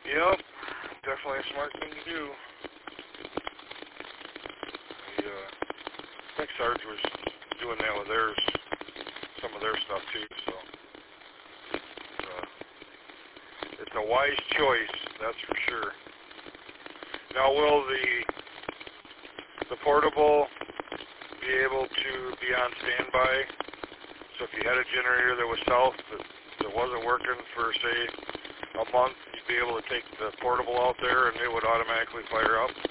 Yep, definitely a smart thing to do. I think Sarge was doing that with theirs, some of their stuff too, so it's a wise choice, that's for sure. Now, will the portable be able to be on standby? So if you had a generator that was south that wasn't working for, say, a month, you'd be able to take the portable out there and it would automatically fire up?